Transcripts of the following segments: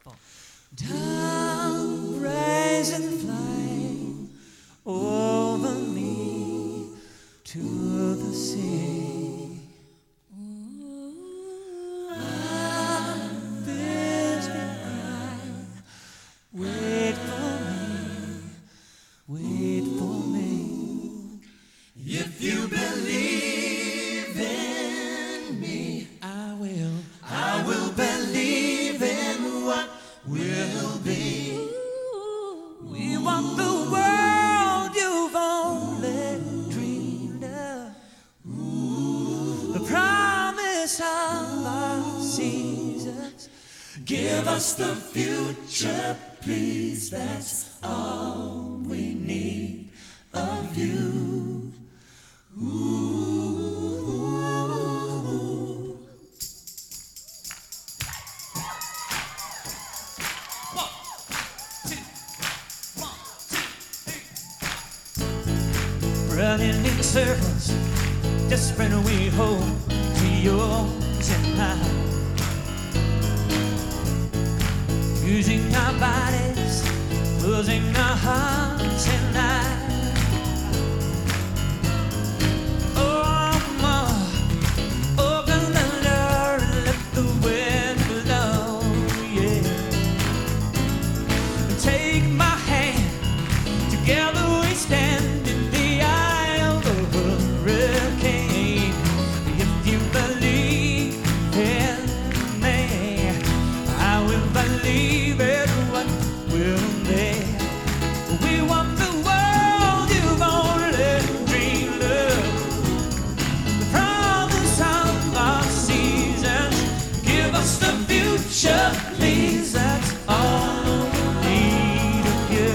Down, rise and fly over me to the sea. Bids me high. Wait for me. If you believe in me, I will believe in what will be. We want the world you've only dreamed of. The promise of our seasons. Give us the future, please. That's all we need of you. Running in circles, desperate we hold to yours and I. Using our bodies, closing our hearts and eyes. Oh, open the door and let the wind blow, yeah. Take my hand, together we stand. Please, that's all we need of you.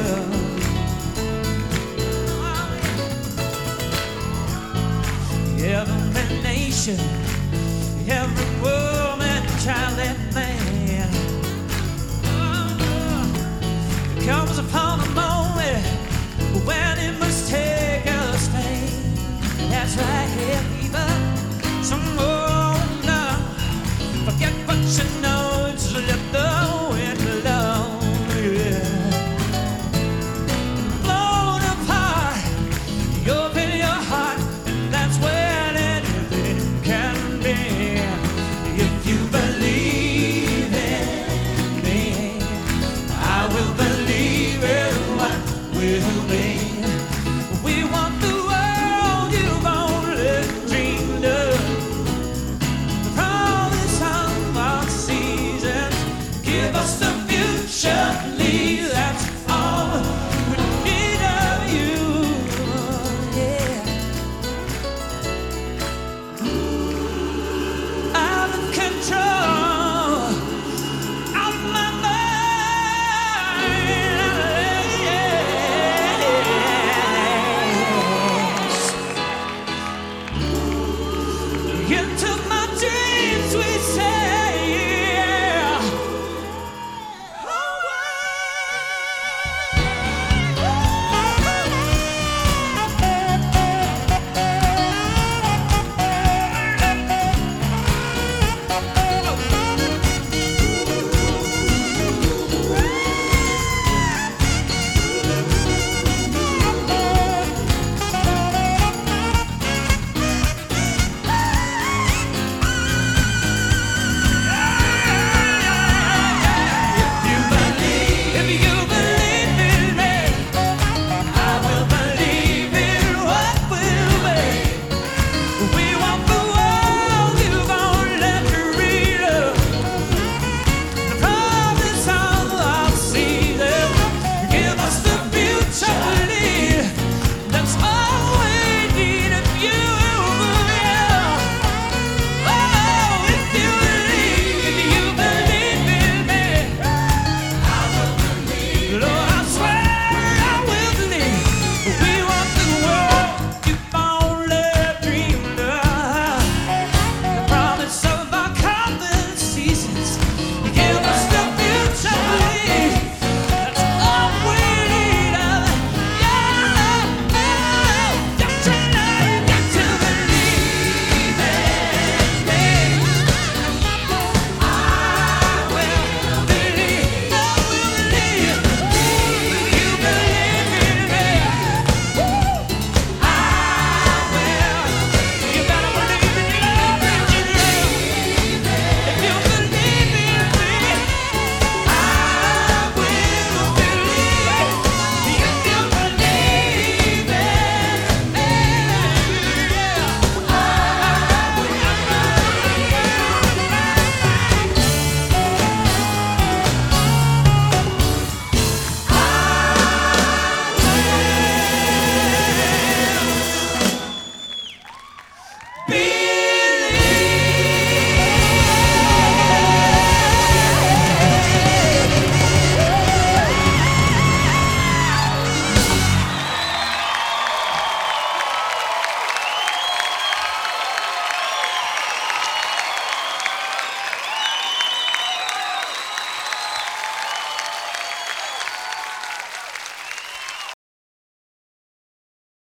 Every nation, every woman, child and man, comes upon a moment when it must take a stand. That's right, yeah, people. Some forget what you know. Let the wind blow, yeah. Blown apart, you open your heart, and that's when anything can be. If you believe in me, I will believe in what will be. We want the world you've only dreamed of. The promise of our seasons. Give us the